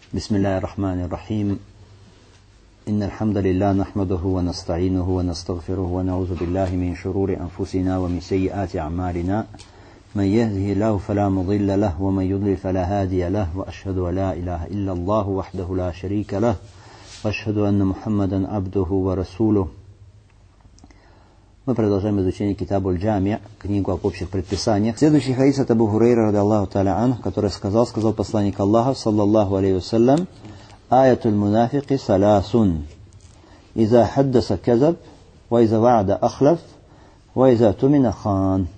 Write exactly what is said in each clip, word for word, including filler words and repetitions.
بسم الله الرحمن الرحيم إن الحمد لله نحمده ونستعينه ونستغفره ونعوذ بالله من شرور أنفسنا ومن سيئات أعمالنا من يهده الله فلا مضل له ومن يضلل فلا هادي له وأشهد أن لا إله إلا الله وحده لا شريك له وأشهد أن محمدا عبده ورسوله. Мы продолжаем изучение Китабу аль-Джами', книгу об общих предписаниях. Следующий хадис от Абу Хурейра, ради Аллаху та'аля ан, который сказал, сказал посланник Аллаха, саллаллаху алейхи вассалям: «Аятуль мунафики саласун. Иза хаддаса казаб, ва иза ва'да ахлаф, ва иза тумина хан».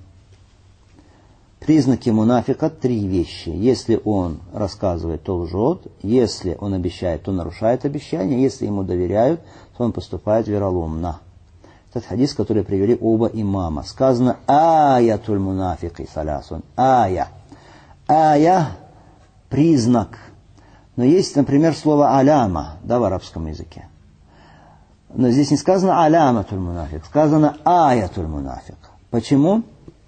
Признаки мунафика три вещи. Если он рассказывает, то лжет. Если он обещает, то нарушает обещание. Если ему доверяют, то он поступает вероломно. Этот хадис, который привели оба имама. Сказано «Аятуль мунафики салясун». Ая. Ая – признак. Но есть, например, слово «аляма», да, в арабском языке. Но здесь не сказано «аляматуль мунафик», сказано «аятуль мунафик». Почему?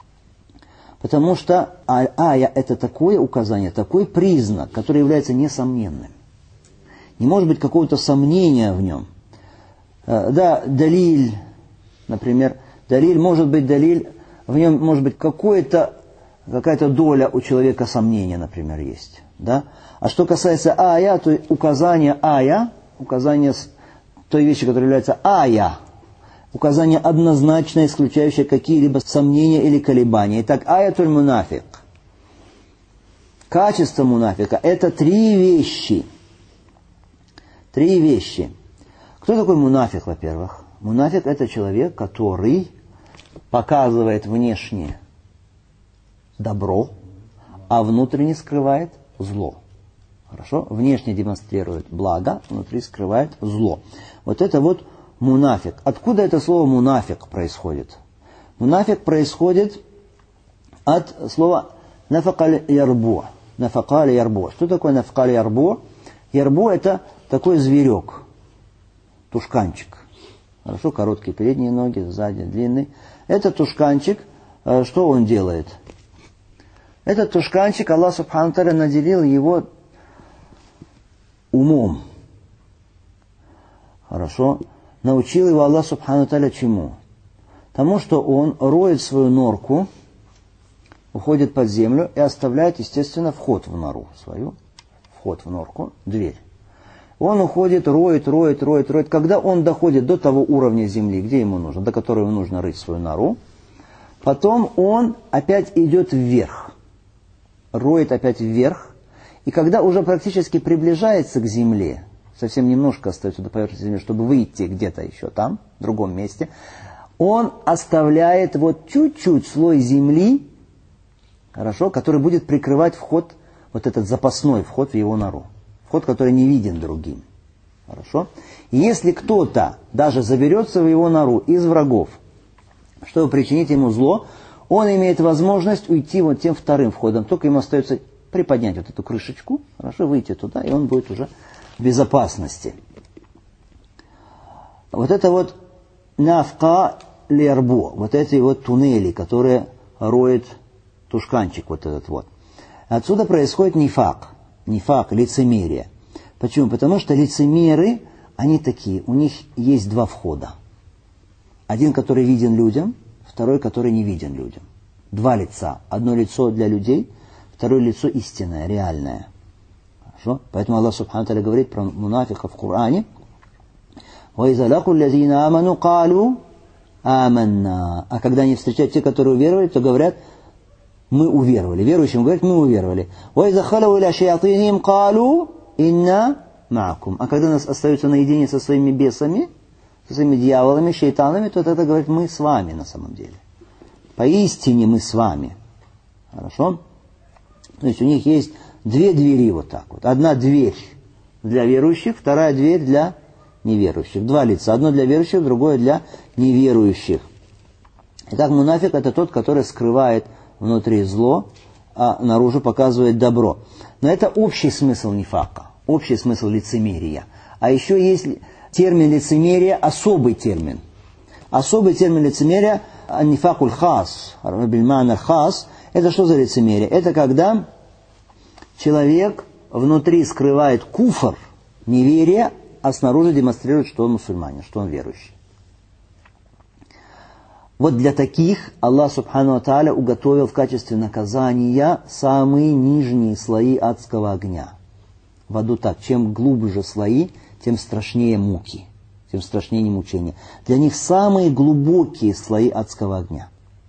Потому что ая – это такое указание, такой признак, который является несомненным. Не может быть какого-то сомнения в нем. Да, далиль. Например, далиль может быть далиль, в нем может быть какое-то, какая-то доля у человека сомнения, например, есть. Да? А что касается ая, то указание ая, указание той вещи, которая является ая, указание однозначно исключающее какие-либо сомнения или колебания. Итак, аятуль мунафик. Качество мунафика – это три вещи. Три вещи. Кто такой мунафик, во-первых? Мунафик – это человек, который показывает внешне добро, а внутренне скрывает зло. Хорошо? Внешне демонстрирует благо, внутри скрывает зло. Вот это вот мунафик. Откуда это слово мунафик происходит? Мунафик происходит от слова нафакаль ярбу. Нафакаль ярбу. Что такое нафакаль ярбу? Ярбу – это такой зверек, тушканчик. Хорошо, короткие передние ноги, сзади длинный. Этот тушканчик, что он делает? Этот тушканчик, Аллах субхану тааля наделил его умом. Хорошо. Научил его Аллах субхану тааля чему? Тому, что он роет свою норку, уходит под землю и оставляет, естественно, вход в нору свою. Вход в норку, дверь. Он уходит, роет, роет, роет, роет. Когда он доходит до того уровня земли, где ему нужно, до которого нужно рыть свою нору, потом он опять идет вверх. Роет опять вверх. И когда уже практически приближается к земле, совсем немножко остается до поверхности земли, чтобы выйти где-то еще там, в другом месте, он оставляет вот чуть-чуть слой земли, хорошо, который будет прикрывать вход, вот этот запасной вход в его нору. Вход, который не виден другим. Хорошо? И если кто-то даже заберется в его нору из врагов, чтобы причинить ему зло, он имеет возможность уйти вот тем вторым входом. Только ему остается приподнять вот эту крышечку, хорошо, выйти туда, и он будет уже в безопасности. Вот это вот нафка лербо, вот эти вот туннели, которые роет тушканчик вот этот вот. Отсюда происходит нифак. Нифак, лицемерие. Почему? Потому что лицемеры, они такие, у них есть два входа. Один, который виден людям, второй, который не виден людям. Два лица. Одно лицо для людей, второе лицо истинное, реальное. Хорошо? Поэтому Аллах субхану тааля говорит про мунафиков в Коране. وَإِذَا لَقُوا الَّذِينَ آمَنُوا قَالُوا آمَنَّا. А когда они встречают те, которые уверовали, то говорят: мы уверовали. Верующим говорят: мы уверовали. وَإِذَا خَلَوْا إِلَى شَيَاطِينِهِمْ قَالُوا إِنَّا مَعَكُمْ. А когда нас остаются наедине со своими бесами, со своими дьяволами, шейтанами, то тогда говорят: мы с вами на самом деле. Поистине мы с вами. Хорошо? То есть у них есть две двери вот так вот. Одна дверь для верующих, вторая дверь для неверующих. Два лица. Одно для верующих, другое для неверующих. Итак, мунафик – это тот, который скрывает внутри зло, а наружу показывает добро. Но это общий смысл нифака, общий смысл лицемерия. А еще есть термин лицемерия, особый термин. Особый термин лицемерия – нифакуль хас, бильмана хас. Это что за лицемерие? Это когда человек внутри скрывает куфр, неверие, а снаружи демонстрирует, что он мусульманин, что он верующий. Вот для таких Аллах Субхану ва Тааля уготовил в качестве наказания самые нижние слои адского огня. В аду так, чем глубже слои, тем страшнее муки, тем страшнее мучения. Для них самые глубокие слои адского огня.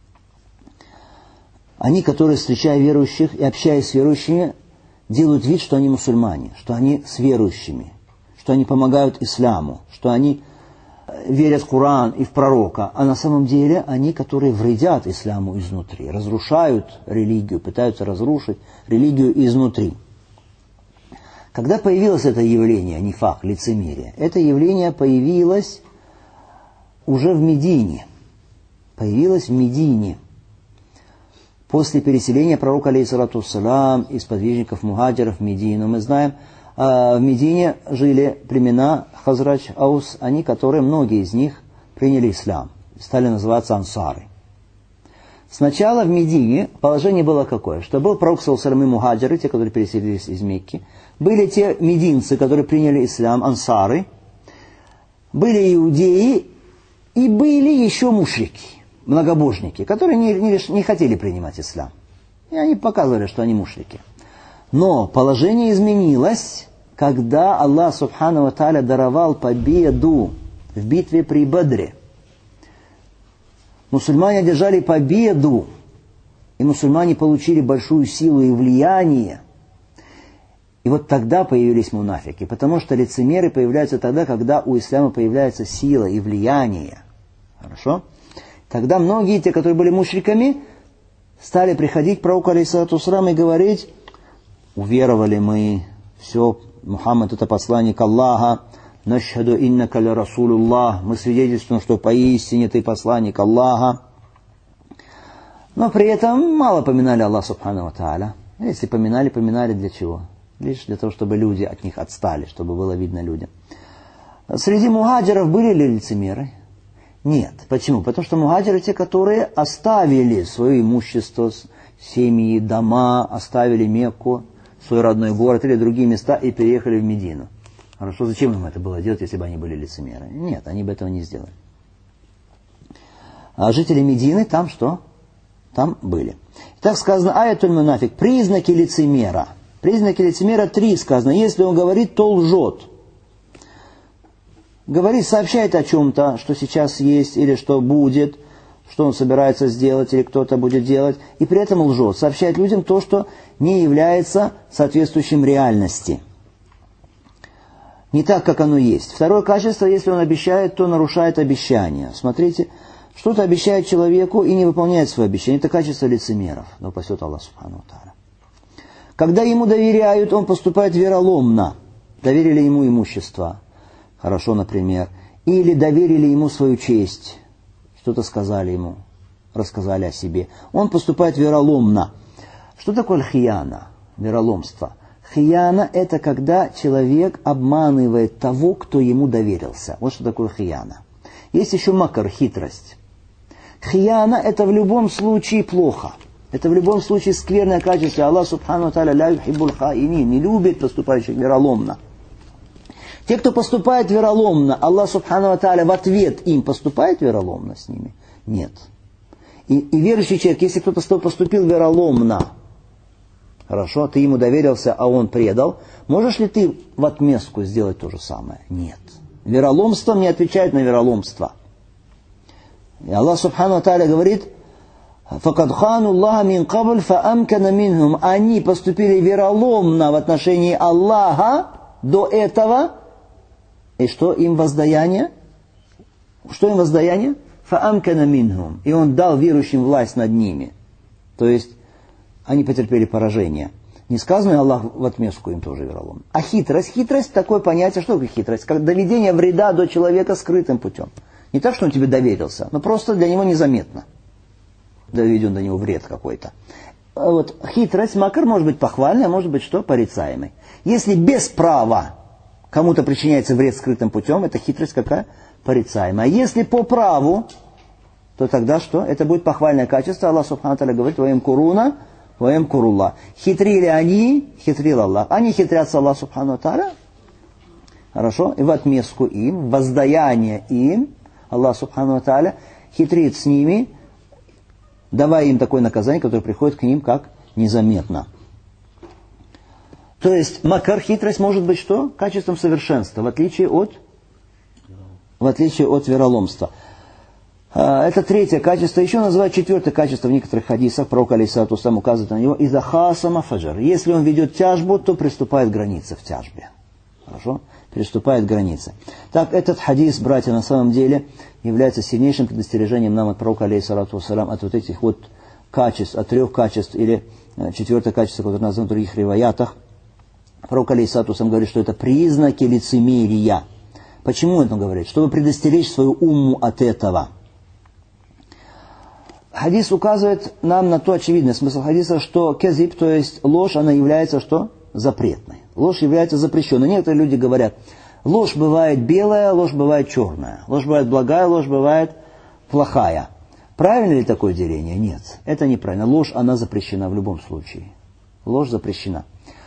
Они, которые, встречая верующих и общаясь с верующими, делают вид, что они мусульмане, что они с верующими, что они помогают исламу, что они верят в Коран и в пророка, а на самом деле они, которые вредят исламу изнутри, разрушают религию, пытаются разрушить религию изнутри. Когда появилось это явление, нифак, лицемерие, это явление появилось уже в Медине. Появилось в Медине. После переселения пророка, алейхиссалату вассалям, из подвижников мухаджиров в Медину, мы знаем, в Медине жили племена Хазрач, Аус, они, которые, многие из них приняли ислам, стали называться ансары. Сначала в Медине положение было какое, что был пророк, саллаллаху алейхи ва саллям, и мухаджиры, те, которые переселились из Мекки, были те мединцы, которые приняли ислам, ансары, были иудеи и были еще мушрики, многобожники, которые не, не, не хотели принимать ислам. И они показывали, что они мушрики. Но положение изменилось, когда Аллах Субхану ва Тааля даровал победу в битве при Бадре. Мусульмане одержали победу, и мусульмане получили большую силу и влияние. И вот тогда появились мунафики, потому что лицемеры появляются тогда, когда у ислама появляется сила и влияние. Хорошо? Тогда многие, те, которые были мушриками, стали приходить к пророку, алейхиссалату вассалям, и говорить: уверовали мы, все, Мухаммад это посланник Аллаха, нашхаду иннака ля расулуллах, мы свидетельствуем, что поистине ты посланник Аллаха. Но при этом мало поминали Аллах Субхану ва Тааля. Если поминали, поминали для чего? Лишь для того, чтобы люди от них отстали, чтобы было видно людям. Среди мухаджиров были ли лицемеры? Нет. Почему? Потому что мухаджиры те, которые оставили свое имущество, семьи, дома, оставили Мекку, свой родной город или другие места и переехали в Медину. Хорошо, зачем им это было делать, если бы они были лицемеры? Нет, они бы этого не сделали. А жители Медины там что? Там были. Так сказано, аятуль мунафик, признаки лицемера. Признаки лицемера три сказано. Если он говорит, то лжет. Говорит, сообщает о чем-то, что сейчас есть или что будет, что он собирается сделать или кто-то будет делать, и при этом лжет. Сообщает людям то, что не является соответствующим реальности. Не так, как оно есть. Второе качество, если он обещает, то нарушает обещание. Смотрите, что-то обещает человеку и не выполняет свое обещание. Это качество лицемеров. Да упасет Аллах Субхану ва Тааля. Когда ему доверяют, он поступает вероломно. Доверили ему имущество. Хорошо, например. Или доверили ему свою честь. Что-то сказали ему, рассказали о себе. Он поступает вероломно. Что такое хияна? Вероломство. Хияна – это когда человек обманывает того, кто ему доверился. Вот что такое хияна. Есть еще макар, хитрость. Хияна – это в любом случае плохо. Это в любом случае скверное качество. Аллах Субхану ва Тааля ля юхиббуль хаинин, не любит поступающих вероломно. Те, кто поступает вероломно, Аллах Субхану ва Тааля в ответ им поступает вероломно с ними? Нет. И, и верующий человек, если кто-то поступил вероломно, хорошо, ты ему доверился, а он предал, можешь ли ты в отместку сделать то же самое? Нет. Вероломством не отвечает на вероломство. И Аллах Субхану ва Тааля говорит: «Факад хану Аллаха мин кабль фаамкана минхум». Они поступили вероломно в отношении Аллаха до этого. И что им воздаяние? Что им воздаяние? «Фаамкана минхум». И он дал верующим власть над ними. То есть, они потерпели поражение. Не сказано, Аллах в отместку им тоже веролом. А хитрость? Хитрость – такое понятие. Что такое хитрость? Как доведение вреда до человека скрытым путем. Не так, что он тебе доверился, но просто для него незаметно. Доведен до него вред какой-то. Вот, хитрость, макар, может быть похвальной, а может быть что? Порицаемой. Если без права кому-то причиняется вред скрытым путем, это хитрость какая? Порицаемая. А если по праву, то тогда что? Это будет похвальное качество. Аллах Субхану ва Тааля говорит: «Ва ямкуруна ваям-куруллах. Хитрили они, хитрил Аллах. Они хитрятся Аллах субхану тааля. Хорошо? И в отместку им, в воздаяние им, Аллах субхану тааля хитрит с ними, давая им такое наказание, которое приходит к ним как незаметно. То есть макар, хитрость может быть что? Качеством совершенства, в отличие от, в отличие от вероломства. Это третье качество. Еще называют четвертое качество в некоторых хадисах. Пророк алейхиссалату вассалям указывает на него. «Иза хасама фаджар». Если он ведет тяжбу, то приступает к границе в тяжбе. Хорошо? Приступает к границе. Так, этот хадис, братья, на самом деле является сильнейшим предостережением нам от пророка алейхиссалату вассалям от вот этих вот качеств, от трех качеств, или четвертое качество, которое названо в других риваятах. Пророк алейхиссалату вассалям говорит, что это признаки лицемерия. Почему это он говорит? Чтобы предостеречь свою умму от этого. Хадис указывает нам на то, очевидный смысл хадиса, что кезиб, то есть ложь, она является что? Запретной. Ложь является запрещенной. Некоторые люди говорят, ложь бывает белая, ложь бывает черная. Ложь бывает благая, ложь бывает плохая. Правильно ли такое деление? Нет. Это неправильно. Ложь, она запрещена в любом случае. Ложь запрещена.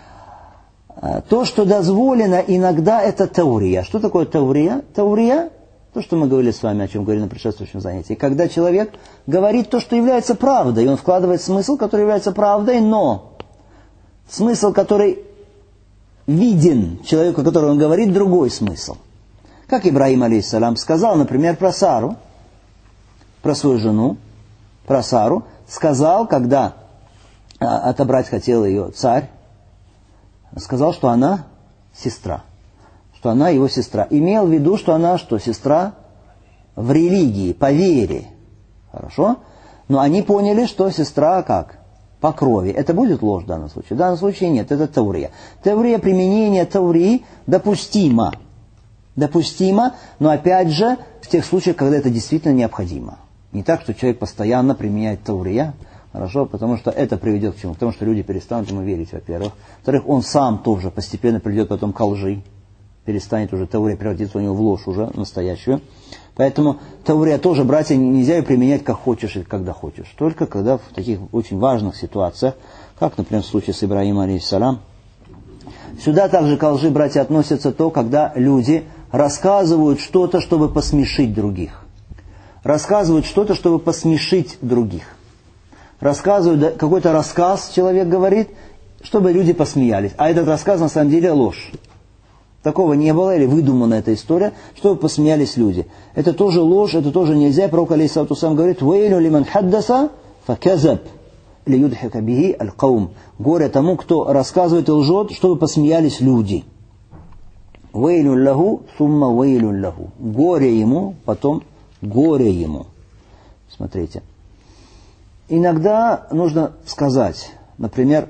То, что дозволено иногда, это таурия. Что такое таурия? Таурия – то, что мы говорили с вами, о чем говорили на предшествующем занятии. Когда человек говорит то, что является правдой, и он вкладывает смысл, который является правдой, но смысл, который виден человеку, о котором он говорит, другой смысл. Как Ибрахим алейхиссалям сказал, например, про Сару, про свою жену, про Сару, сказал, когда отобрать хотел ее царь, сказал, что она сестра. Что она его сестра. Имел в виду, что она что? Сестра в религии, по вере. Хорошо? Но они поняли, что сестра как? По крови. Это будет ложь в данном случае? В данном случае нет. Это таурия. Таурия, применение таурии допустимо. Допустимо, но опять же в тех случаях, когда это действительно необходимо. Не так, что человек постоянно применяет таурия. Хорошо? Потому что это приведет к чему? К тому, что люди перестанут ему верить, во-первых. Во-вторых, он сам тоже постепенно придет потом к лжи. Перестанет уже таурия превратиться у него в ложь уже настоящую. Поэтому таурия тоже, братья, нельзя ее применять как хочешь или когда хочешь. Только когда в таких очень важных ситуациях, как, например, в случае с Ибрахимом алейхиссалям. Сюда также к лжи, братья, относятся то, когда люди рассказывают что-то, чтобы посмешить других. Рассказывают что-то, чтобы посмешить других. Рассказывают какой-то рассказ, человек говорит, чтобы люди посмеялись. А этот рассказ на самом деле ложь. Такого не было, или выдумана эта история, чтобы посмеялись люди. Это тоже ложь, это тоже нельзя. Пророк алейхиссалату вассалям говорит, «Вейлю лиман хаддаса факазаб лиюдхика бихи аль-каум». Горе тому, кто рассказывает и лжет, чтобы посмеялись люди. «Вейлю лаху, сумма вейлю лаху». Горе ему, потом горе ему. Смотрите. Иногда нужно сказать, например,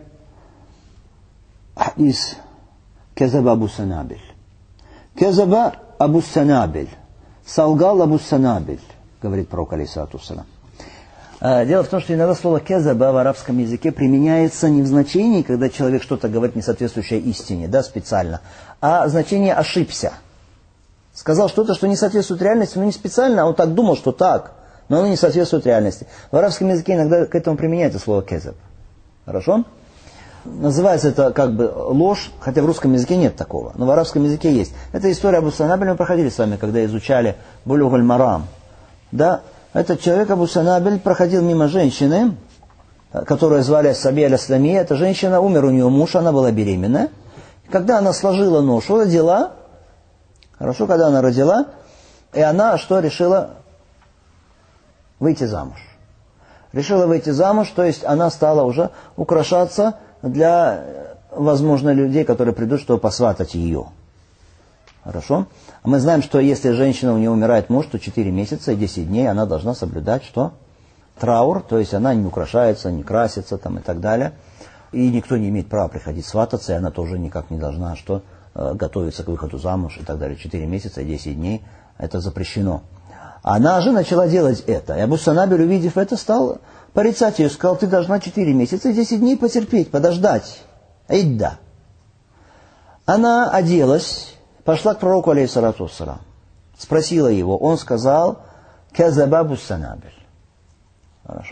из Кезаба Абу Санабель. Кезаба Абу Санабель. Солгал Абу Санабель, говорит пророк алейхиссалату вассалям. Дело в том, что иногда слово кезаба в арабском языке применяется не в значении, когда человек что-то говорит, не соответствующее истине, да, специально, а значение ошибся. Сказал что-то, что не соответствует реальности, но не специально, а он так думал, что так, но оно не соответствует реальности. В арабском языке иногда к этому применяется слово кезаб. Хорошо? Называется это как бы ложь, хотя в русском языке нет такого, но в арабском языке есть. Это история Абу Санабель, мы проходили с вами, когда изучали Булюг аль-Марам. Да, этот человек, Абу Санабель, проходил мимо женщины, которую звали Сабия аль-Исламия. Эта женщина, умер у нее муж, она была беременна. Когда она сложила ношу, родила, хорошо, когда она родила, и она что решила? Выйти замуж. Решила выйти замуж, то есть она стала уже украшаться для, возможно, людей, которые придут, чтобы посватать ее. Хорошо? А мы знаем, что если женщина, у нее умирает муж, то четыре месяца и десять дней она должна соблюдать что? Траур, то есть она не украшается, не красится там, и так далее. И никто не имеет права приходить свататься, и она тоже никак не должна что? Готовиться к выходу замуж и так далее. четыре месяца и десять дней это запрещено. Она же начала делать это. И Абу Санабель, увидев это, стал порицать ее. Сказал, ты должна четыре месяца и десять дней потерпеть, подождать. Идда. Она оделась, пошла к пророку, алейхиссалату вассалам. Спросила его. Он сказал, казаба Абу Санабель. Хорошо?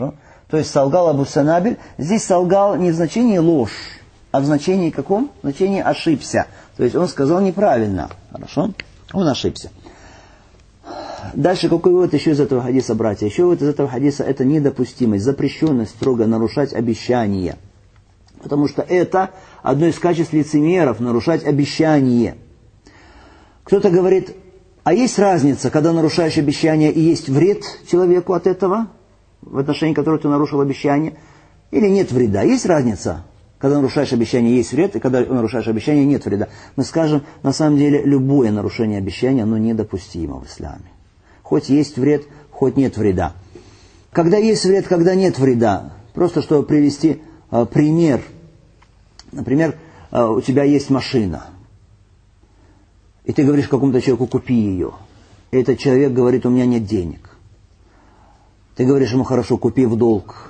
То есть солгал Абу Санабиль. Здесь солгал не в значении ложь, а в значении каком? В значении ошибся. То есть он сказал неправильно. Хорошо? Он ошибся. Дальше какой вывод еще из этого хадиса, братья? Еще вывод из этого хадиса – это недопустимость, запрещенность строго нарушать обещания. Потому что это одно из качеств лицемеров – нарушать обещание. Кто-то говорит, а есть разница, когда нарушаешь обещание и есть вред человеку от этого, в отношении которого ты нарушил обещание, или нет вреда? Есть разница, когда нарушаешь обещание, есть вред, и когда нарушаешь обещание, нет вреда. Мы скажем, на самом деле, любое нарушение обещания, оно недопустимо в исламе. Хоть есть вред, хоть нет вреда. Когда есть вред, когда нет вреда. Просто чтобы привести э, пример. Например, э, у тебя есть машина. И ты говоришь какому-то человеку, купи ее. И этот человек говорит, у меня нет денег. Ты говоришь ему, хорошо, купи в долг.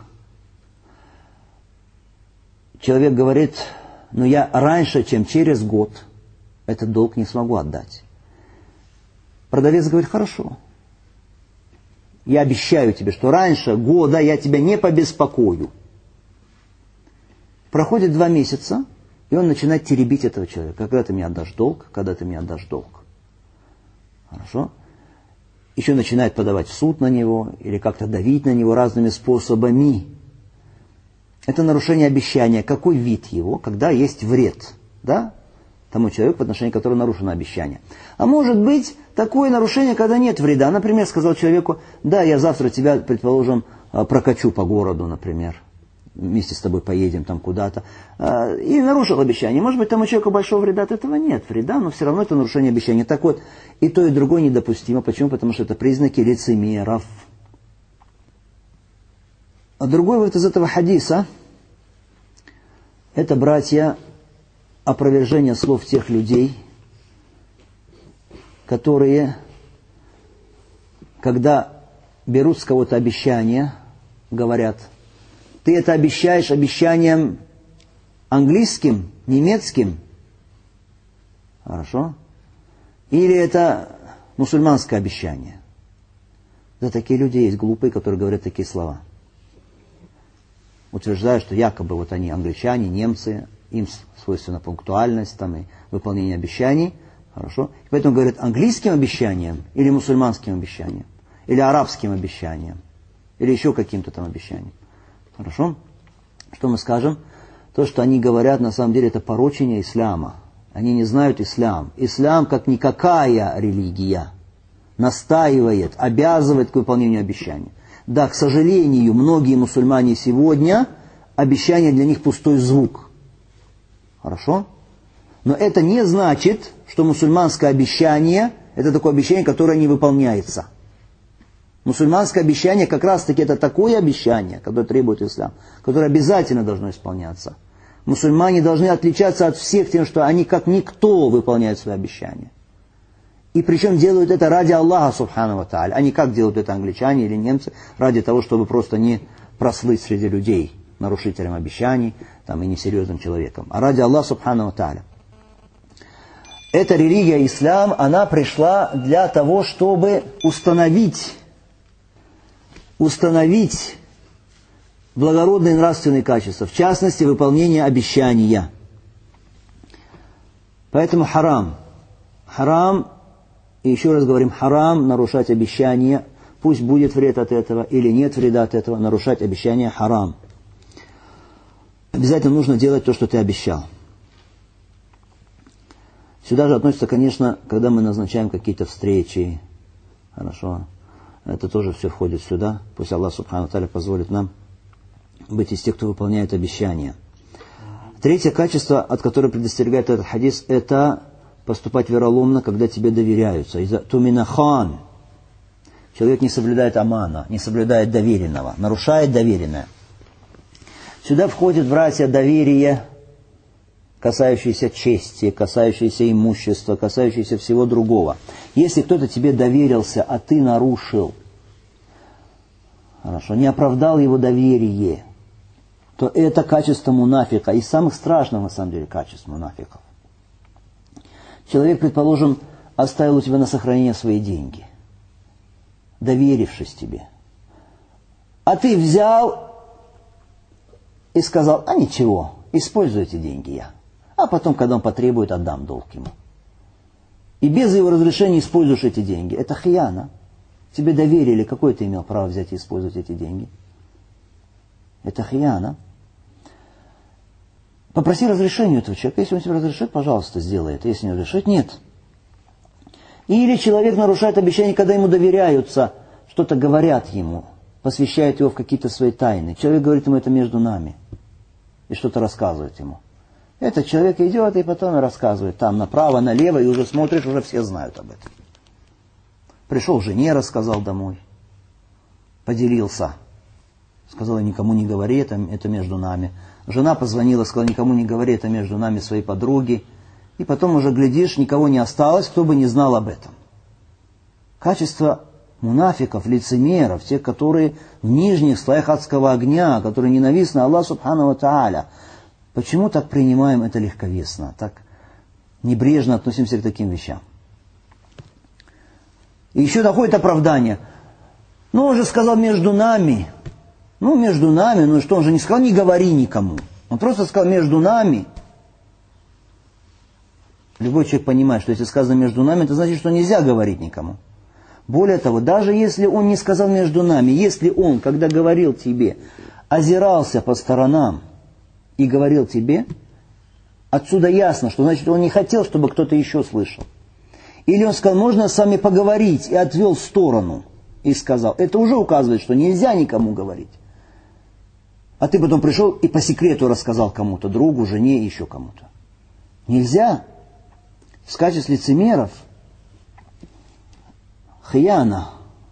Человек говорит, ну я раньше, чем через год, этот долг не смогу отдать. Продавец говорит, хорошо. Я обещаю тебе, что раньше года я тебя не побеспокою. Проходит два месяца, и он начинает теребить этого человека. Когда ты мне отдашь долг, когда ты мне отдашь долг. Хорошо? Еще начинает подавать в суд на него, или как-то давить на него разными способами. Это нарушение обещания. Какой вид его? Когда есть вред, да? Тому человеку, в отношении которого нарушено обещание. А может быть, такое нарушение, когда нет вреда. Например, сказал человеку, да, я завтра тебя, предположим, прокачу по городу, например. Вместе с тобой поедем там куда-то. И нарушил обещание. Может быть, тому человеку большого вреда от этого нет вреда, но все равно это нарушение обещания. Так вот, и то, и другое недопустимо. Почему? Потому что это признаки лицемеров. А другой вывод из этого хадиса, это, братья, опровержение слов тех людей, которые, когда берут с кого-то обещание, говорят, ты это обещаешь обещанием английским, немецким, хорошо? Или это мусульманское обещание? Да, такие люди есть, глупые, которые говорят такие слова. Утверждают, что якобы вот они англичане, немцы, им свойственна пунктуальность там, и выполнение обещаний. Хорошо? И поэтому говорят английским обещанием или мусульманским обещанием, или арабским обещанием, или еще каким-то там обещанием. Хорошо? Что мы скажем? То, что они говорят, на самом деле, это порочение ислама. Они не знают ислам. Ислам, как никакая религия, настаивает, обязывает к выполнению обещаний. Да, к сожалению, многие мусульмане сегодня, обещание для них пустой звук. Хорошо? Но это не значит, что мусульманское обещание – это такое обещание, которое не выполняется. Мусульманское обещание как раз-таки это такое обещание, которое требует ислам, которое обязательно должно исполняться. Мусульмане должны отличаться от всех тем, что они как никто выполняют свои обещания. И причем делают это ради Аллаха, субхану ва тааля, а не как делают это англичане или немцы, ради того, чтобы просто не прослыть среди людей нарушителем обещаний там, и несерьезным человеком, а ради Аллаха, субхану ва тааля. Эта религия, ислам, она пришла для того, чтобы установить, установить благородные нравственные качества, в частности, выполнение обещания. Поэтому харам. Харам, и еще раз говорим, харам нарушать обещания, пусть будет вред от этого или нет вреда от этого, нарушать обещания харам. Обязательно нужно делать то, что ты обещал. Сюда же относится, конечно, когда мы назначаем какие-то встречи. Хорошо. Это тоже все входит сюда. Пусть Аллах субхану тааля позволит нам быть из тех, кто выполняет обещания. Третье качество, от которого предостерегает этот хадис, это поступать вероломно, когда тебе доверяются. Из-за туминахан. Человек не соблюдает амана, не соблюдает доверенного, нарушает доверенное. Сюда входит, братья, доверие, касающееся чести, касающееся имущества, касающееся всего другого. Если кто-то тебе доверился, а ты нарушил, хорошо, не оправдал его доверие, то это качество мунафика, из самых страшных, на самом деле, качеств мунафиков. Человек, предположим, оставил у тебя на сохранение свои деньги, доверившись тебе. А ты взял и сказал: а ничего, используйте деньги я. А потом, когда он потребует, отдам долг ему. И без его разрешения используешь эти деньги. Это хияна. Тебе доверили, какое ты имел право взять и использовать эти деньги? Это хияна. Попроси разрешения у этого человека. Если он тебе разрешит, пожалуйста, сделай это. Если не разрешит, нет. Или человек нарушает обещание, когда ему доверяются, что-то говорят ему, посвящают его в какие-то свои тайны. Человек говорит ему: это между нами. И что-то рассказывает ему. Этот человек идет и потом рассказывает там направо, налево, и уже смотришь, уже все знают об этом. Пришел жене, рассказал домой. Поделился. Сказала: никому не говори, это, это между нами. Жена позвонила, сказала: никому не говори, это между нами, своей подруги. И потом уже глядишь, никого не осталось, кто бы не знал об этом. Качество мунафиков, лицемеров, тех, которые в нижних слоях адского огня, которые ненавистны Аллаху Субхану ва Тааля. Почему так принимаем это легковесно, так небрежно относимся к таким вещам? И еще доходит оправдание. Ну, он же сказал между нами. Ну, между нами, ну что, он же не сказал: не говори никому. Он просто сказал: между нами. Любой человек понимает, что если сказано между нами, это значит, что нельзя говорить никому. Более того, даже если он не сказал между нами, если он, когда говорил тебе, озирался по сторонам и говорил тебе, отсюда ясно, что значит, он не хотел, чтобы кто-то еще слышал. Или он сказал: можно с вами поговорить, и отвел в сторону и сказал. Это уже указывает, что нельзя никому говорить. А ты потом пришел и по секрету рассказал кому-то, другу, жене, еще кому-то. Нельзя. В качестве лицемеров хияна.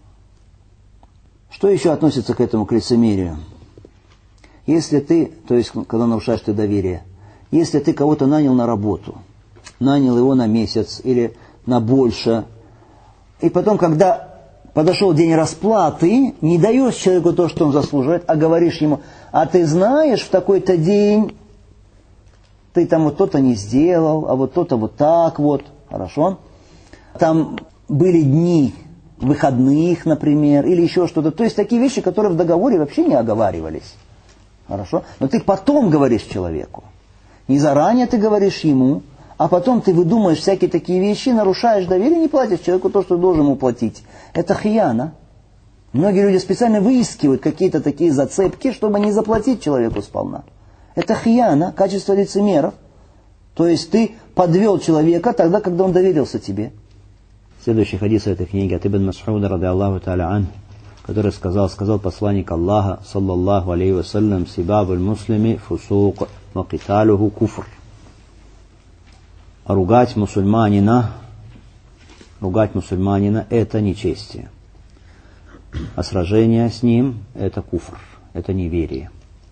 Что еще относится к этому, к лицемерию? Если ты, то есть когда нарушаешь ты доверие, если ты кого-то нанял на работу, нанял его на месяц или на больше, и потом, когда подошел день расплаты, не даешь человеку то, что он заслуживает, а говоришь ему: а ты знаешь, в такой-то день ты там вот то-то не сделал, а вот то-то вот так вот, хорошо? Там были дни выходных, например, или еще что-то. То есть такие вещи, которые в договоре вообще не оговаривались. Хорошо? Но ты потом говоришь человеку. Не заранее ты говоришь ему, а потом ты выдумаешь всякие такие вещи, нарушаешь доверие, не платишь человеку то, что должен ему платить. Это хияна. Многие люди специально выискивают какие-то такие зацепки, чтобы не заплатить человеку сполна. Это хияна, качество лицемеров. То есть ты подвел человека тогда, когда он доверился тебе. Следующий хадис этой книги от Ибн Мас'уда, ради Аллаху та'аля ан, который сказал, сказал посланник Аллаха, саллаллаху алейхи вассалям: сибабуль муслими фусук ва киталуху куфр. Ругать мусульманина, ругать мусульманина — это нечестие. А сражение с ним — это куфр, это неверие.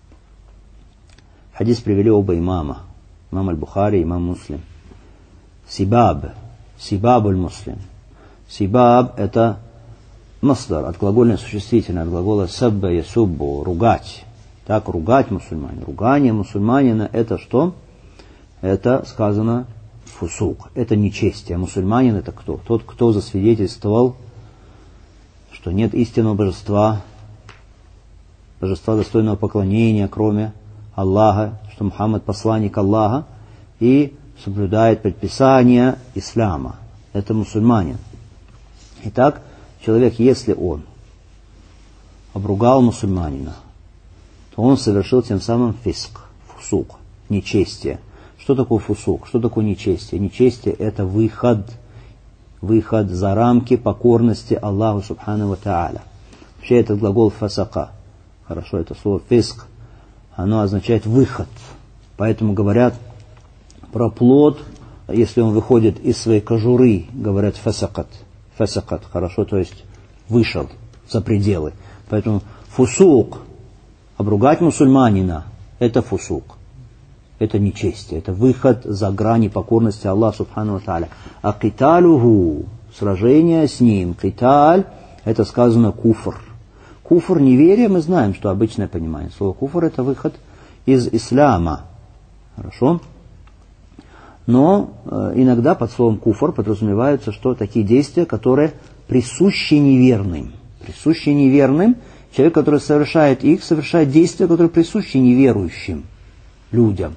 Хадис привели оба имама, имам аль-Бухари и имам Муслим. Сибаб, сибабуль муслим. Сибаб — это масдар, от глагольное существительное, от глагола сабба ясуббу, ругать. Так, ругать мусульманина. Ругание мусульманина — это что? Это сказано фусук, это нечестие. Мусульманин — это кто? Тот, кто засвидетельствовал, что нет истинного божества, божества достойного поклонения, кроме Аллаха, что Мухаммад посланник Аллаха и соблюдает предписания ислама. Это мусульманин. Итак, человек, если он обругал мусульманина, то он совершил тем самым фиск, фусук, нечестие. Что такое фусук? Что такое нечестие? Нечестие — это выход, выход за рамки покорности Аллаху Субхану ва Тааля. Вообще этот глагол фасака, хорошо, это слово фиск, оно означает выход. Поэтому говорят про плод, если он выходит из своей кожуры, говорят фасакат, фасакат, хорошо, то есть вышел за пределы. Поэтому фусук, обругать мусульманина, это фусук. Это нечестие, это выход за грани покорности Аллаха Субхану ва Тааля. А киталюху, сражение с ним, киталь, это сказано куфр. Куфр, неверие, мы знаем, что обычное понимание. Слово куфр — это выход из ислама. Хорошо? Но э, иногда под словом куфр подразумеваются, что такие действия, которые присущи неверным. Присущи неверным, человек, который совершает их, совершает действия, которые присущи неверующим людям,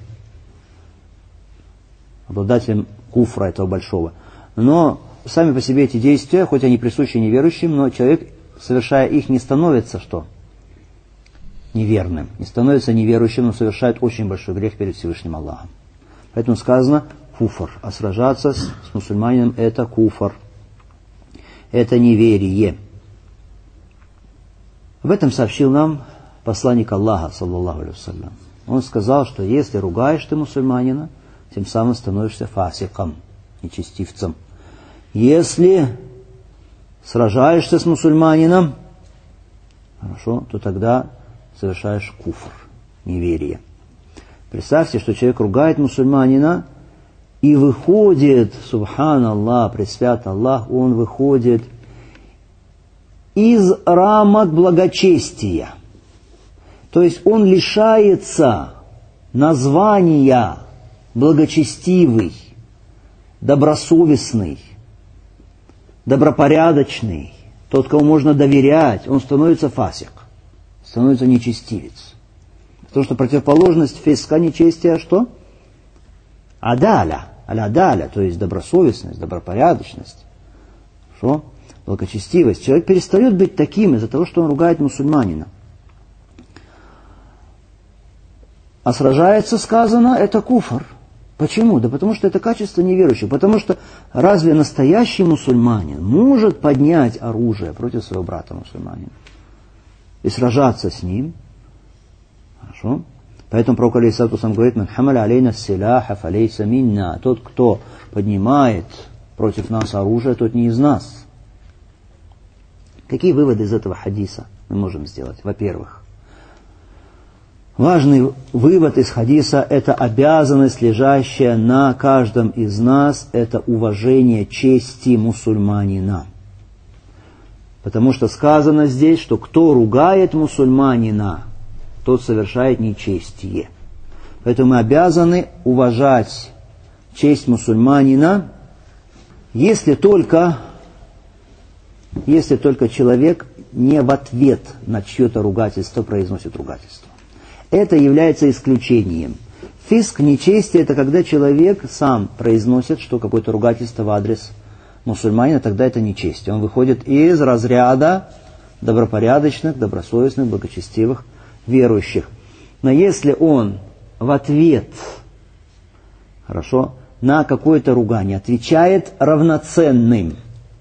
обладателям куфра этого большого. Но сами по себе эти действия, хоть они присущи неверующим, но человек, совершая их, не становится что? Неверным. Не становится неверующим, но совершает очень большой грех перед Всевышним Аллахом. Поэтому сказано куфр. А сражаться с, с мусульманином это куфр. Это неверие. Об этом сообщил нам посланник Аллаха, саллаллаху алейхи ва саллям. Он сказал, что если ругаешь ты мусульманина, тем самым становишься фасиком, нечестивцем. Если сражаешься с мусульманином, хорошо, то тогда совершаешь куфр, неверие. Представьте, что человек ругает мусульманина и выходит, субханаллах, пресвят Аллах, он выходит из рамок благочестия. То есть он лишается названия благочестивый, добросовестный, добропорядочный, тот, кому можно доверять, он становится фасик, становится нечестивец. Потому что противоположность фиска, нечестия, что? Адаля, аль-адаля, то есть добросовестность, добропорядочность, что? Благочестивость. Человек перестает быть таким из-за того, что он ругает мусульманина. А сражается, сказано, это куфр. Почему? Да потому что это качество неверующих. Потому что разве настоящий мусульманин может поднять оружие против своего брата мусульманина и сражаться с ним? Хорошо? Поэтому пророк алейхиссалату вассалям говорит: «Ман хамаля алейна ссиляха фалейса минна». Тот, кто поднимает против нас оружие, тот не из нас. Какие выводы из этого хадиса мы можем сделать? Во-первых, важный вывод из хадиса – это обязанность, лежащая на каждом из нас, это уважение чести мусульманина. Потому что сказано здесь, что кто ругает мусульманина, тот совершает нечестие. Поэтому мы обязаны уважать честь мусульманина, если только, если только человек не в ответ на чье-то ругательство произносит ругательство. Это является исключением. Фиск, нечестие, это когда человек сам произносит, что какое-то ругательство в адрес мусульманина, тогда это нечестие. Он выходит из разряда добропорядочных, добросовестных, благочестивых верующих. Но если он в ответ, хорошо, на какое-то ругание отвечает равноценным,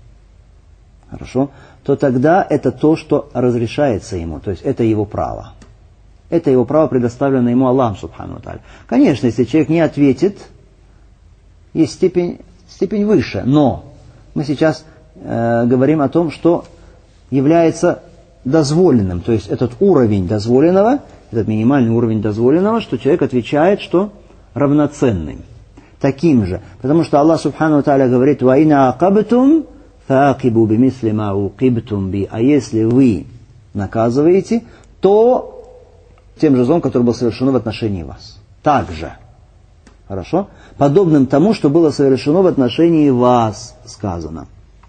хорошо, то тогда это то, что разрешается ему, то есть это его право. Это его право, предоставлено ему Аллахом, субхану ва тааля. Конечно, если человек не ответит, есть степень, степень выше, но мы сейчас э, говорим о том, что является дозволенным, то есть этот уровень дозволенного, этот минимальный уровень дозволенного, что человек отвечает, что равноценным, таким же. Потому что Аллах, субхану ва тааля, говорит: «Ва ина акабтум фаакибу бимисли ма укибтум би». А если вы наказываете, то тем же злом, который был совершено в отношении вас. Также. Хорошо? Подобным тому, что было совершено в отношении вас, сказано.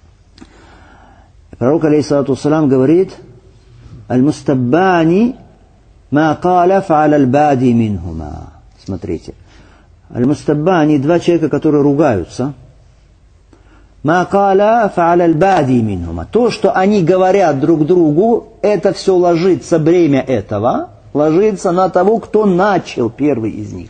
Пророк, алейхиссалату вассалям, говорит: «Аль-мустаббани ма каля фа'аля аль-бади минхума». Смотрите. Аль-мустаббани, два человека, которые ругаются. «Ма каля фа'аля аль-бади минхума». То, что они говорят друг другу, это все ложится, бремя этого ложится на того, кто начал первый из них.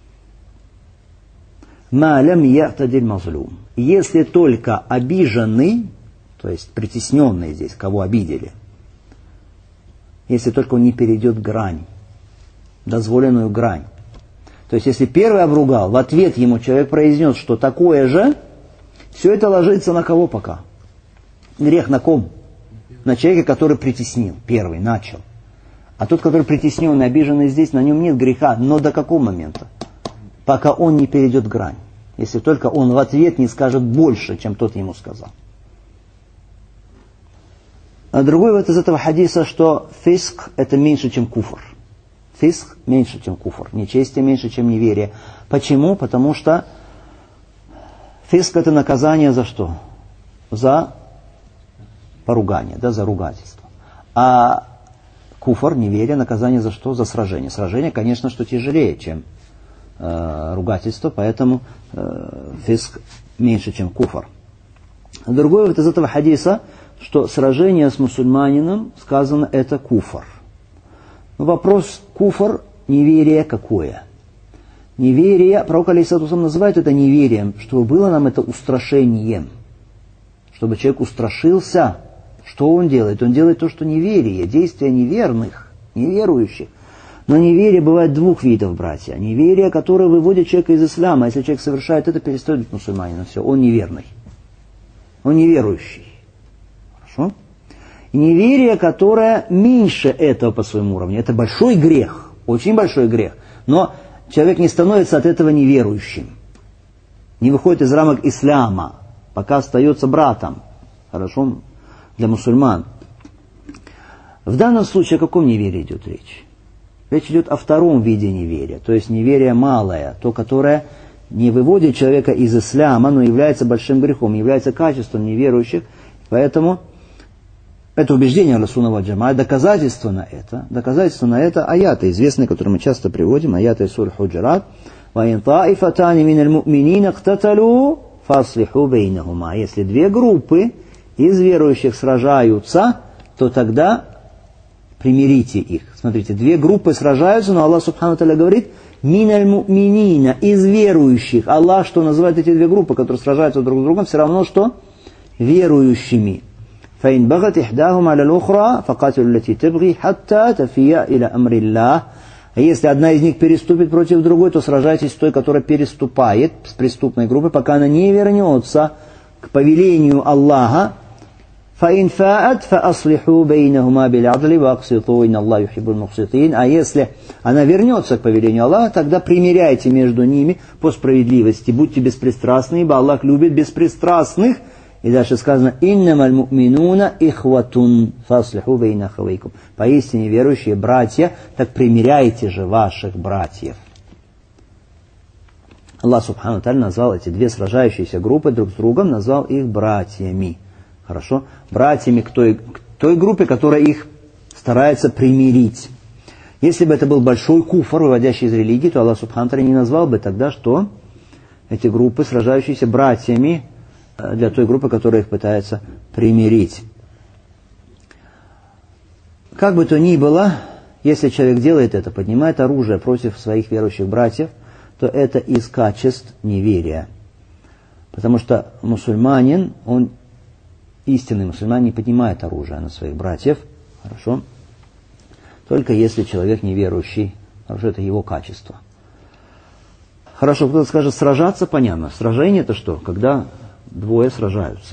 «Ма лям я'тадиль мазлум». Если только обиженный, то есть притесненный здесь, кого обидели, если только он не перейдет грань, дозволенную грань. То есть если первый обругал, в ответ ему человек произнес, что такое же, все это ложится на кого пока? Грех на ком? На человека, который притеснил, первый, начал. А тот, который притесненный, обиженный здесь, на нем нет греха. Но до какого момента? Пока он не перейдет грань. Если только он в ответ не скажет больше, чем тот ему сказал. А другой вот из этого хадиса, что фиск это меньше, чем куфр. Фиск меньше, чем куфр. Нечестие меньше, чем неверие. Почему? Потому что фиск это наказание за что? За поругание, да, за ругательство. А куфр, неверие, наказание за что? За сражение. Сражение, конечно, что тяжелее, чем э, ругательство, поэтому э, фиск меньше, чем куфр. Другой вывод из этого хадиса, что сражение с мусульманином, сказано, это куфр. Но вопрос куфр, неверие какое? Неверие, пророк алейхиссалату называет это неверием, чтобы было нам это устрашением. Чтобы человек устрашился. Что он делает? Он делает то, что неверие, действия неверных, неверующих. Но неверие бывает двух видов, братья. Неверие, которое выводит человека из ислама. Если человек совершает это, перестает быть мусульманином. Все, он неверный. Он неверующий. Хорошо? И неверие, которое меньше этого по своему уровню. Это большой грех. Очень большой грех. Но человек не становится от этого неверующим. Не выходит из рамок ислама. Пока остается братом. Хорошо? Для мусульман. В данном случае о каком неверии идет речь? Речь идет о втором виде неверия. То есть неверие малое. То, которое не выводит человека из ислама, но является большим грехом. Является качеством неверующих. Поэтому это убеждение Ахлю-Сунна Джамаа. Доказательство на это. Доказательство на это аяты, известные, которые мы часто приводим. Аяты из суры Худжрат. وَإِنْ طَائِفَتَانِ مِنَ الْمُؤْمِنِينَ اقْتَتَلُوا فَأَصْلِحُوا بَيْنَهُمَا. Если две группы из верующих сражаются, то тогда примирите их. Смотрите, две группы сражаются, но Аллах Субхану Тааля говорит, миналь му'минина, из верующих. Аллах, что называет эти две группы, которые сражаются друг с другом, все равно, что верующими. فَإِنْ بَغَتْ إِحْدَاهُمْ عَلَى الْأُخْرَى فَقَاتِلُوا الَّتِي تَبْغِي حَتَّى تَفِيَّ إِلَى أَمْرِ اللَّهِ. А если одна из них переступит против другой, то сражайтесь с той, которая переступает, с преступной группой, пока она не вернется к повелению Аллаха. فَإِنْ فَاءَتْ فَأَصْلِحُوا بَيْنَهُمَا بِالْعَدْلِ وَأَقْسِطُوا إِنَّ اللَّهَ يُحِبُّ الْمُقْسِطِينَ. А если она вернется к повелению Аллаха, тогда примиряйте между ними по справедливости. Будьте беспристрастны, ибо Аллах любит беспристрастных. И дальше сказано, «Иннамаль му'минуна ихватун фаслиху бейна ахавейкум». Поистине верующие братья, так примиряйте же ваших братьев. Аллах Субхану ва Тааля назвал эти две сражающиеся группы друг с другом, назвал их братьями. Хорошо? Братьями к той, к той группе, которая их старается примирить. Если бы это был большой куфр, выводящий из религии, то Аллах Субхану ва Тааля не назвал бы тогда, что эти группы, сражающиеся братьями, для той группы, которая их пытается примирить. Как бы то ни было, если человек делает это, поднимает оружие против своих верующих братьев, то это из качеств неверия. Потому что мусульманин, он, истинный мусульманин, не поднимает оружие на своих братьев. Хорошо? Только если человек неверующий. Хорошо, это его качество. Хорошо, кто-то скажет, сражаться, понятно. Сражение это что? Когда двое сражаются.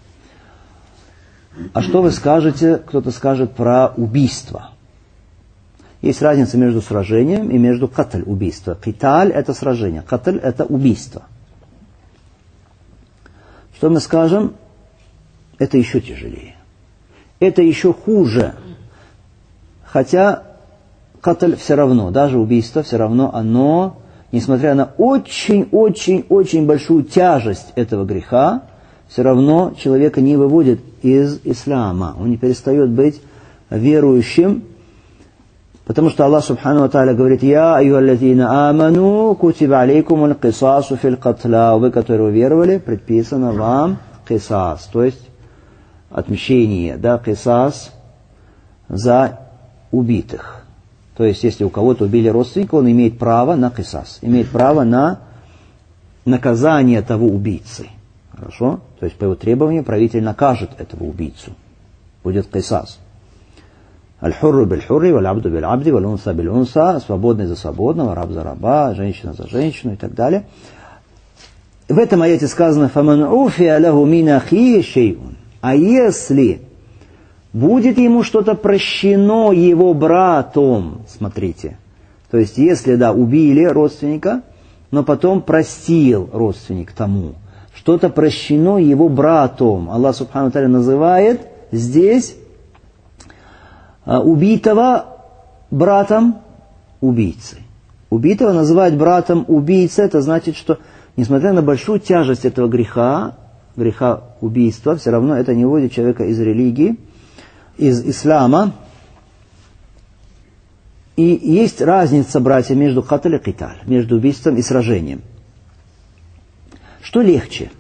А что вы скажете, кто-то скажет про убийство? Есть разница между сражением и между катль, убийство. Киталь – это сражение, катль – это убийство. Что мы скажем? Это еще тяжелее. Это еще хуже. Хотя катль все равно, даже убийство все равно оно... Несмотря на очень-очень-очень большую тяжесть этого греха, все равно человека не выводит из ислама. Он не перестает быть верующим, потому что Аллах Субхану ва Тааля говорит, «Я айюхаллазина аману, кутиба алейкум аль-кисасу фил катла». Вы, которые веровали, предписано вам кисас, то есть отмщение, да, кисас за убитых. То есть, если у кого-то убили родственника, он имеет право на кисас, имеет право на наказание того убийцы. Хорошо? То есть, по его требованию правитель накажет этого убийцу. Будет кисас. Аль-хурру биль-хурри, валь-абду биль-абди, валь-унса биль-унса, свободный за свободного, раб за раба, женщина за женщину и так далее. В этом аяте сказано, «Фаман уфия лаху мин ахихи шей'ун». А если... будет ему что-то прощено его братом, смотрите. То есть, если, да, убили родственника, но потом простил родственник тому, что-то прощено его братом. Аллах Субхану ва Тааля называет здесь а, убитого братом убийцы. Убитого называть братом убийцы, это значит, что, несмотря на большую тяжесть этого греха, греха убийства, все равно это не выводит человека из религии, из ислама. И есть разница, братья, между каталь и киталь, между убийством и сражением. Что легче?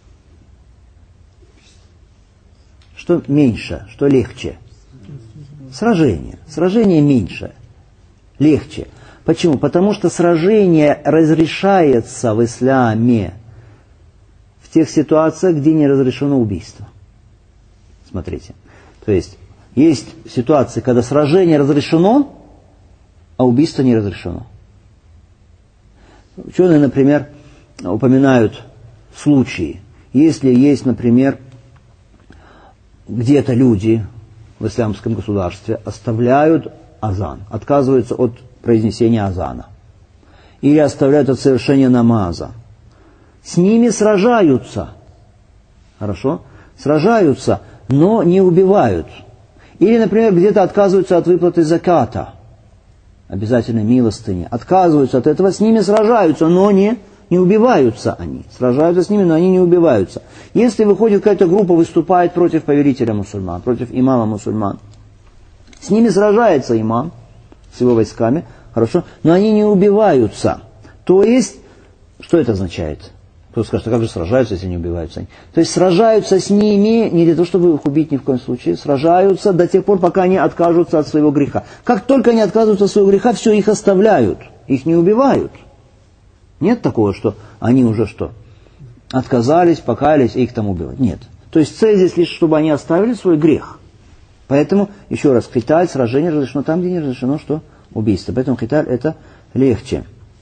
Что меньше? Что легче? Сражение. Сражение меньше. Легче. Почему? Потому что сражение разрешается в исламе в тех ситуациях, где не разрешено убийство. Смотрите. То есть, есть ситуации, когда сражение разрешено, а убийство не разрешено. Ученые, например, упоминают случаи. Если есть, например, где-то люди в исламском государстве оставляют азан, отказываются от произнесения азана, или оставляют от совершения намаза, с ними сражаются, хорошо? Сражаются, но не убивают. Или, например, где-то отказываются от выплаты заката, обязательно милостыни, отказываются от этого, с ними сражаются, но не, не убиваются они. Сражаются с ними, но они не убиваются. Если выходит какая-то группа, выступает против повелителя мусульман, против имама мусульман, с ними сражается имам, с его войсками, хорошо, но они не убиваются. То есть, что это означает? Кто-то скажет, а как же сражаются, если не убиваются они? То есть сражаются с ними не для того, чтобы их убить ни в коем случае, сражаются до тех пор, пока они откажутся от своего греха. Как только они отказываются от своего греха, все, их оставляют, их не убивают. Нет такого, что они уже что? Отказались, покаялись, и их там убивают. Нет. То есть цель здесь лишь, чтобы они оставили свой грех. Поэтому, еще раз, хиталь, сражение разрешено там, где не разрешено, что? Убийство. Поэтому хиталь это легче.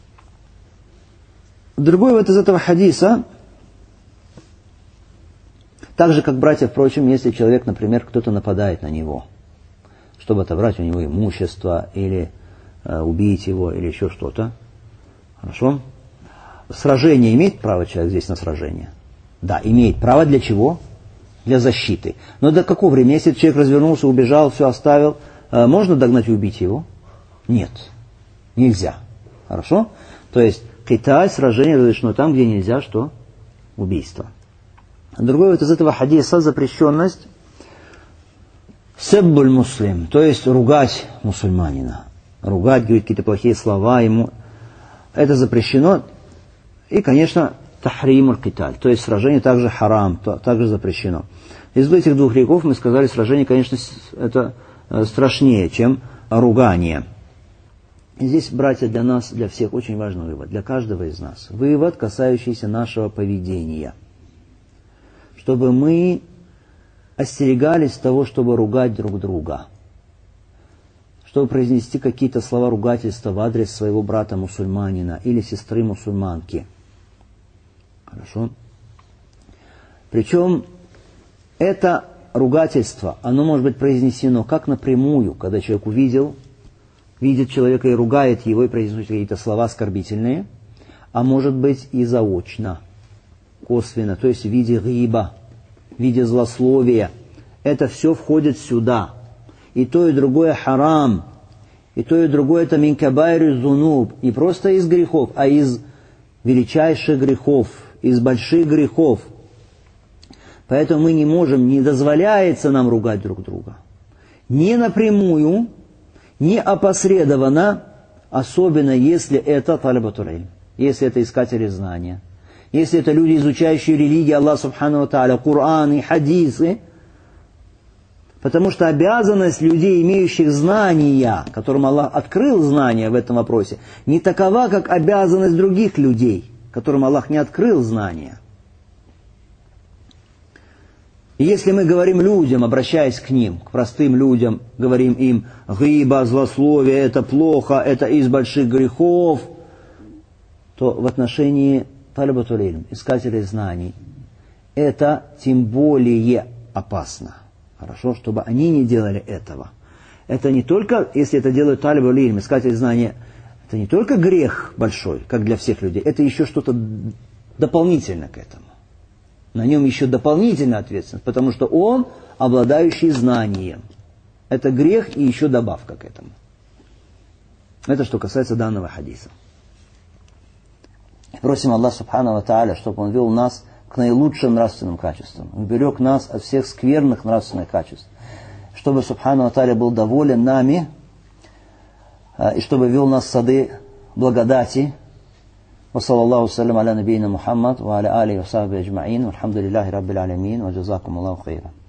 Другой вот из этого хадиса, так же, как братья, впрочем, если человек, например, кто-то нападает на него, чтобы отобрать у него имущество, или э, убить его, или еще что-то. Хорошо? Сражение имеет право человек здесь на сражение? Да, имеет право. Для чего? Для защиты. Но до какого времени? Если человек развернулся, убежал, все оставил, э, можно догнать и убить его? Нет. Нельзя. Хорошо? То есть, киталь, сражение разрешено там, где нельзя, что? Убийство. Другой вот из этого хадиса запрещенность себбуль муслим, то есть ругать мусульманина. Ругать, говорить какие-то плохие слова ему. Это запрещено. И, конечно, тахримуль киталь, то есть сражение также харам, также запрещено. Из этих двух грехов мы сказали, сражение, конечно, это страшнее, чем ругание. И здесь, братья, для нас, для всех очень важный вывод, для каждого из нас. Вывод, касающийся нашего поведения. Чтобы мы остерегались того, чтобы ругать друг друга. Чтобы произнести какие-то слова ругательства в адрес своего брата-мусульманина или сестры-мусульманки. Хорошо? Причем это ругательство, оно может быть произнесено как напрямую, когда человек увидел, видит человека и ругает его, и произносит какие-то слова оскорбительные, а может быть и заочно, косвенно, то есть в виде гиба, в виде злословия. Это все входит сюда. И то, и другое харам, и то, и другое это мин кабаири зунуб, не просто из грехов, а из величайших грехов, из больших грехов. Поэтому мы не можем, не дозволяется нам ругать друг друга. Не напрямую, не опосредованно, особенно если это талабатуль илм, если это искатели знания, если это люди, изучающие религию Аллаха Субхану ва Тааля, Коран и хадисы. Потому что обязанность людей, имеющих знания, которым Аллах открыл знания в этом вопросе, не такова, как обязанность других людей, которым Аллах не открыл знания. И если мы говорим людям, обращаясь к ним, к простым людям, говорим им, гиба, злословие, это плохо, это из больших грехов, то в отношении талабатуль илм, искателей знаний, это тем более опасно. Хорошо, чтобы они не делали этого. Это не только, если это делают талибуль илм, искатели знания, это не только грех большой, как для всех людей, это еще что-то дополнительно к этому. На нем еще дополнительная ответственность, потому что он обладающий знанием. Это грех и еще добавка к этому. Это что касается данного хадиса. Просим Аллаха Субхану ва Тааля, чтобы Он вел нас к наилучшим нравственным качествам. Уберег нас от всех скверных нравственных качеств. Чтобы Субхану ва Тааля был доволен нами, и чтобы вел нас в сады благодати. وصلى الله وسلم على نبينا محمد وعلى آله وصحبه أجمعين والحمد لله رب العالمين وجزاكم الله خيرا.